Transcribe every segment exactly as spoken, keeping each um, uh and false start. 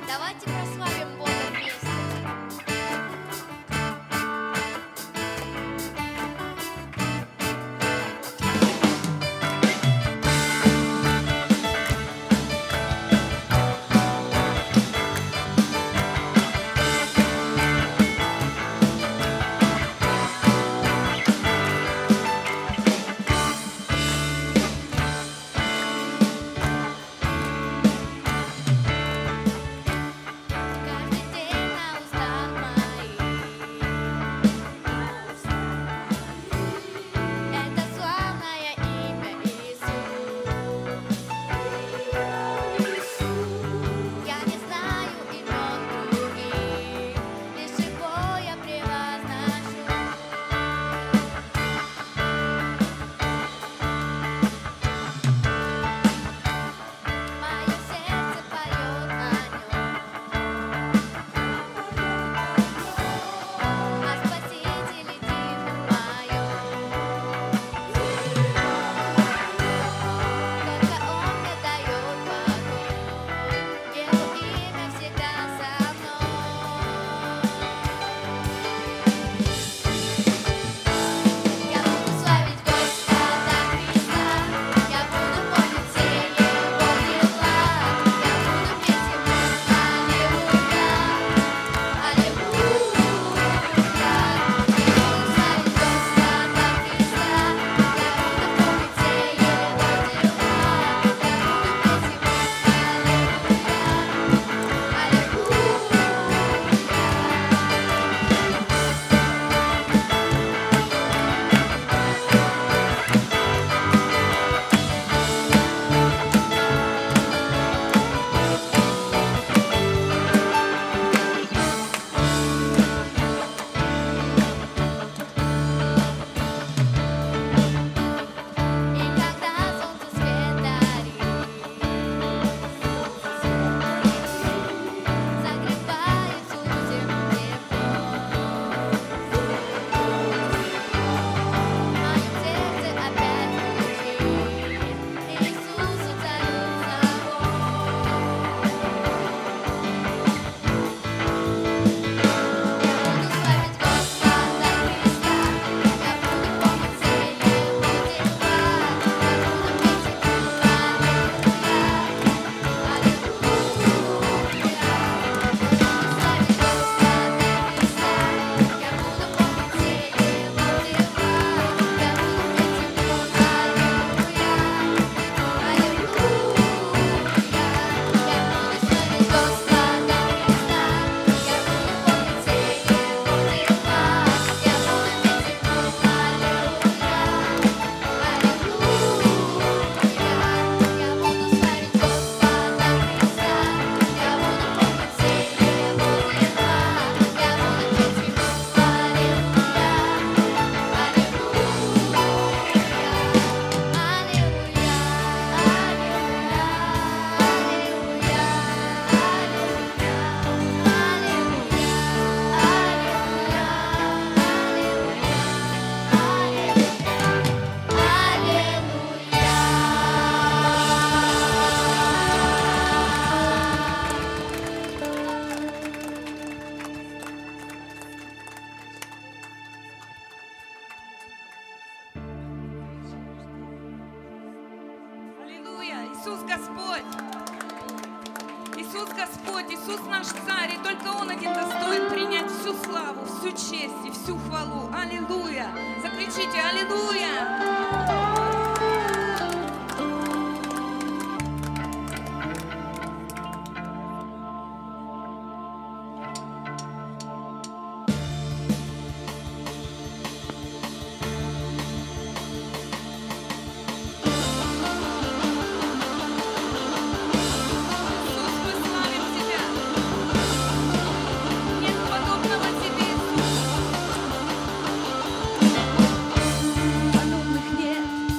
Давайте прославим Бога вместе. Иисус Господь. Иисус Господь, Иисус наш Царь, и только Он один достоин принять всю славу, всю честь и всю хвалу. Аллилуйя! Закричите «Аллилуйя!» Подобных нет.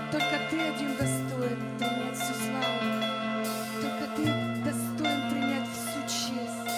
Только Ты один достоин принять всю славу. Только Ты достоин принять всю честь.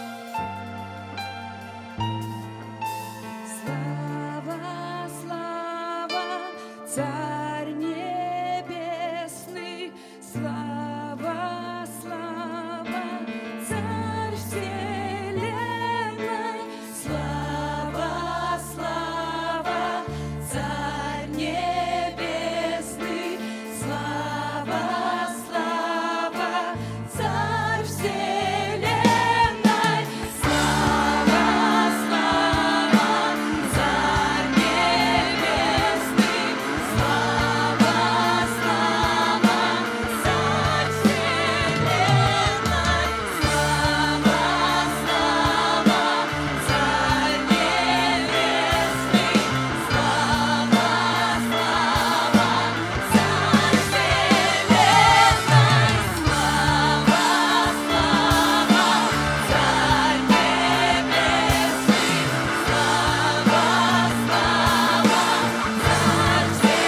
Слава, слава, Царь Небесный, слава, слава, Царь Вселенной, слава, слава, Царь Небесный, слава, слава, Царь Вселенной, слава, слава, Царь Небесный, слава, слава, Царь Вселенной, слава, слава, Царь Небесный, слава, слава, Царь Вселенной, слава, слава, Царь Небесный, слава, слава, Царь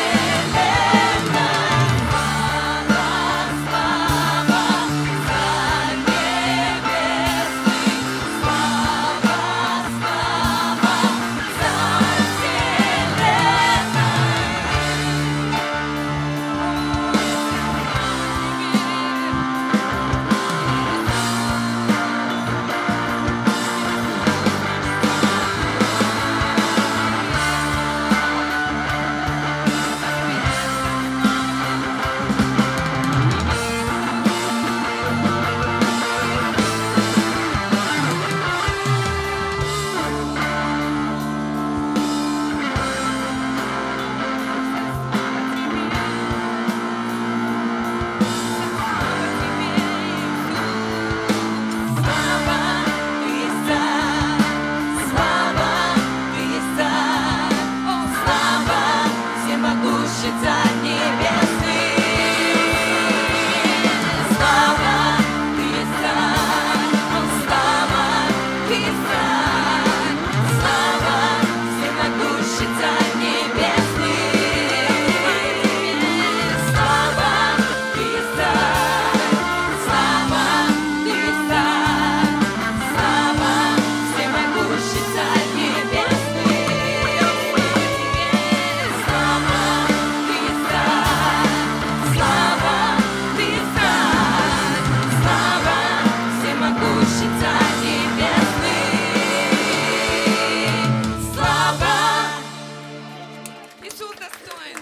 Иисус достоин.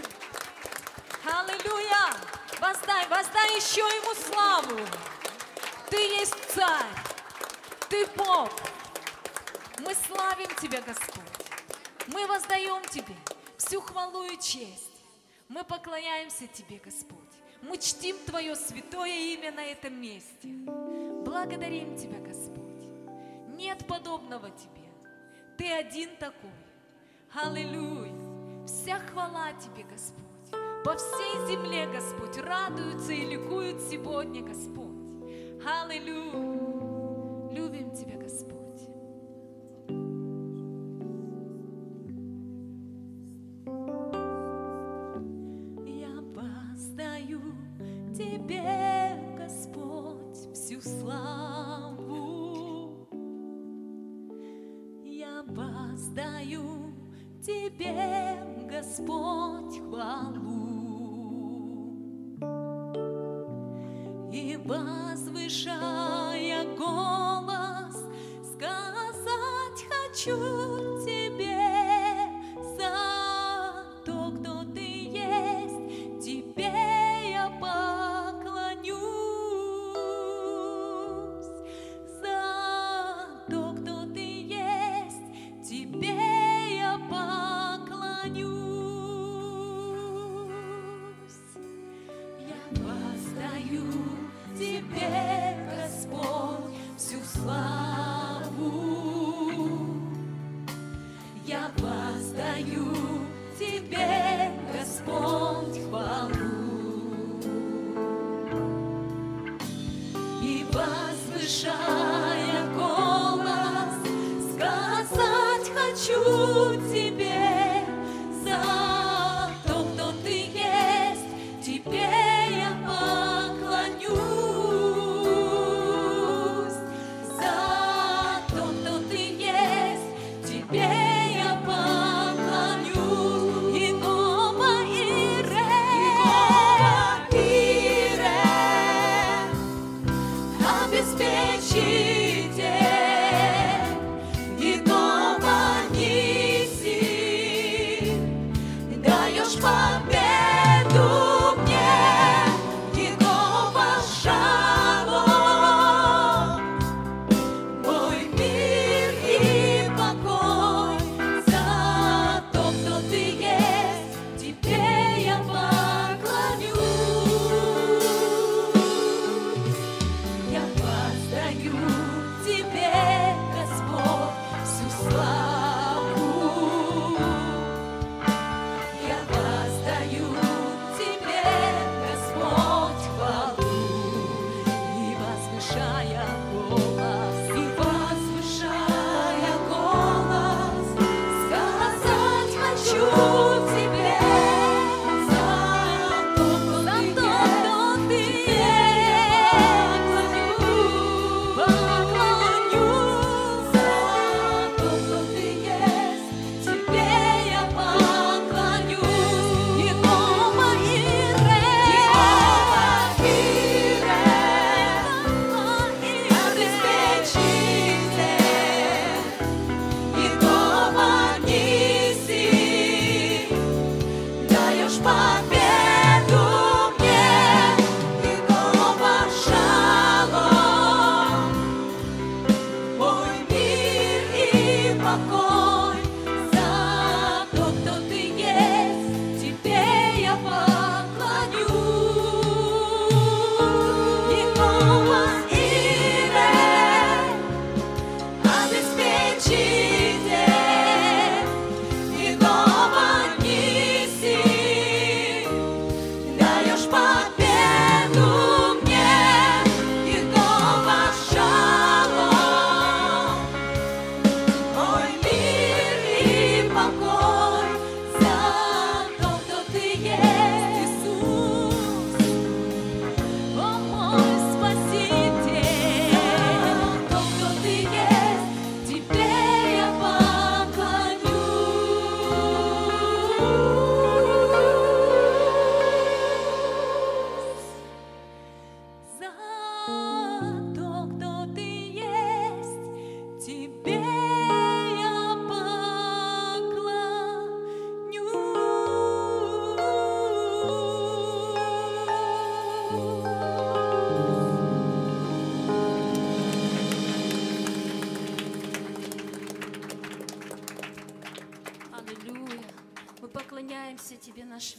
Аллилуйя! Воздай, воздай еще Ему славу. Ты есть Царь, Ты Бог. Мы славим Тебя, Господь. Мы воздаем Тебе всю хвалу и честь. Мы поклоняемся Тебе, Господь. Мы чтим Твое святое имя на этом месте. Благодарим Тебя, Господь. Нет подобного Тебе. Ты один такой. Аллилуйя! Вся хвала Тебе, Господь. По всей земле, Господь, радуются и ликуют сегодня, Господь. Аллилуйя! Любим Тебя, Господь. Я воздаю Тебе, Господь, всю славу. Я воздаю Тебе, Господь, хвалу. И возвышая голос, сказать хочу Тебе за то, кто Ты есть. Тебе я поклонюсь. За то, кто Ты есть. Тебе я поклонюсь. Я воздаю Тебе, Господь, всю славу.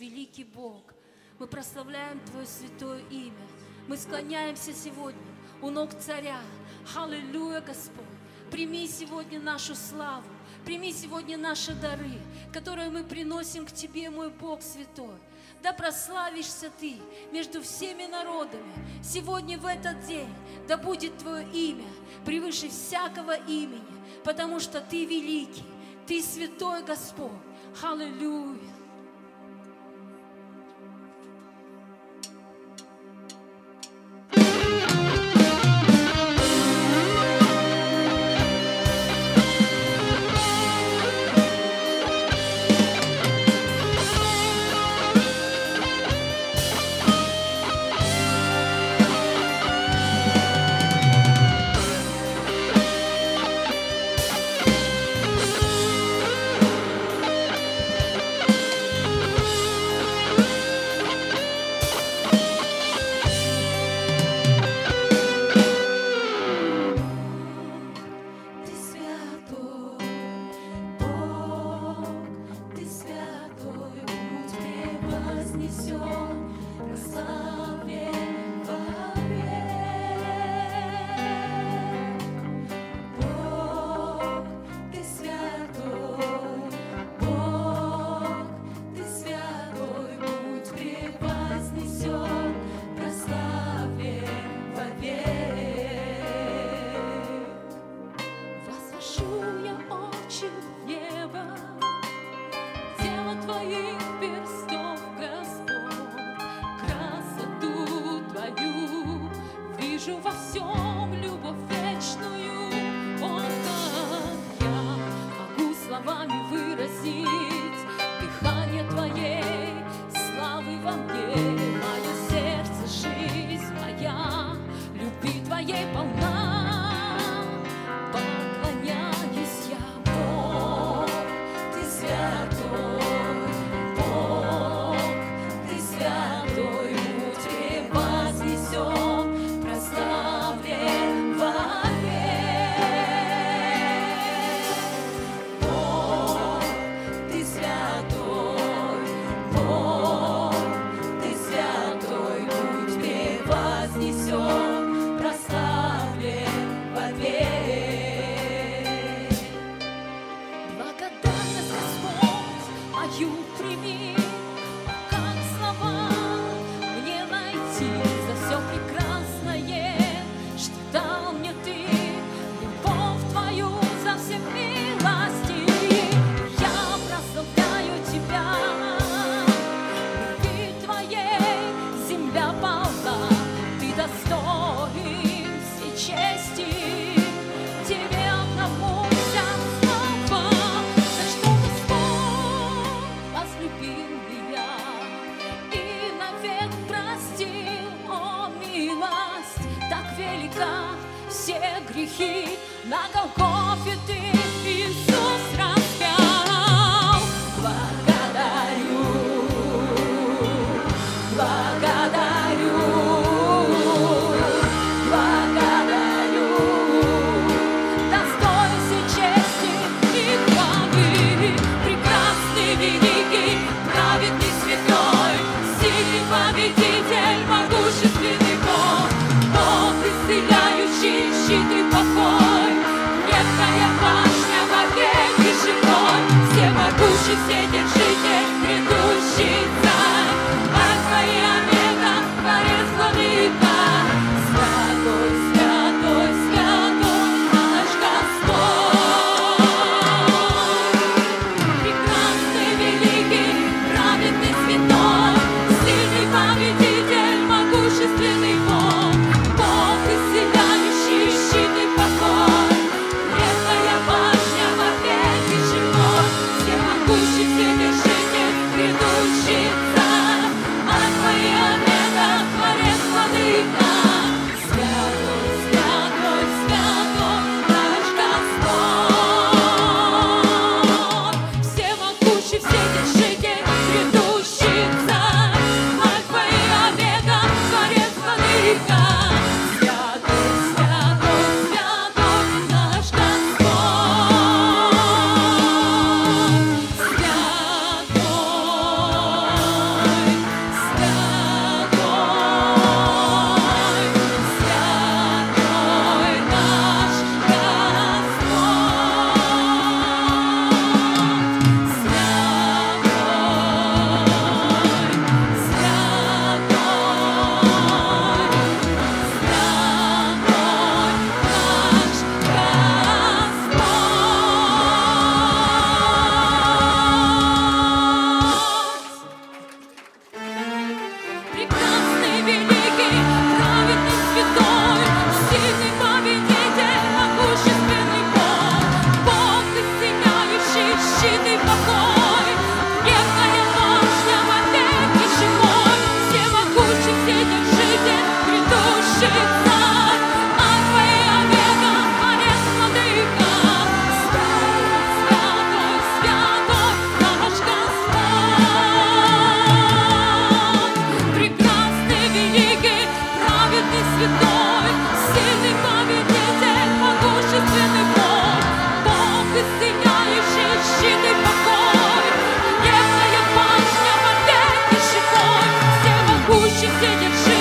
великий Бог. Мы прославляем Твое святое имя. Мы склоняемся сегодня у ног Царя. Аллилуйя, Господь. Прими сегодня нашу славу. Прими сегодня наши дары, которые мы приносим к Тебе, мой Бог святой. Да прославишься Ты между всеми народами. Сегодня в этот день да будет Твое имя превыше всякого имени, потому что Ты великий, Ты святой Господь. Аллилуйя. Во всем любовь вечную, о, как я могу словами выразить дыхание Твоей славы во мне. Мое сердце, жизнь моя, любви Твоей полна. Поклоняюсь я, Бог, Ты святой, Бог, Ты святой, будь превознесен. Прими, как слова мне найти за все прекрасное, что дал мне Ты, любовь Твою за все милости. Я прославляю Тебя, любви Твоей земля полна, Ты достоин всей чести. Тебе одному вся слава, за что Господь возлюбил меня и навек простил. О, милость так велика, все грехи на Голгофе Ты, Иисус, распял. Благодарю, благодарю, благодарю, достоин всей чести и хвалы, прекрасный, великий, праведный, святой, сильный победитель, могущественный Бог, Бог исцеляющий, щит и покой, крепкая память. Ищи все, держи.